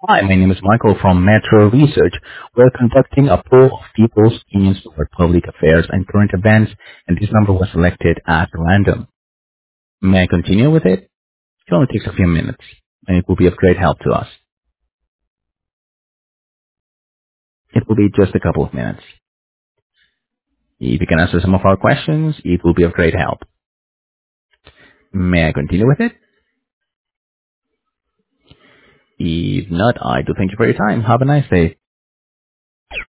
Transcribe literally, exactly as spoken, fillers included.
Hi, my name is Michael from Metro Research. We're conducting a poll of people's opinions over public affairs and current events, and this number was selected at random. May I continue with it? It only takes a few minutes, and it will be of great help to us. It will be just a couple of minutes. If you can answer some of our questions, it will be of great help. May I continue with it? If not, I do thank you for your time. Have a nice day.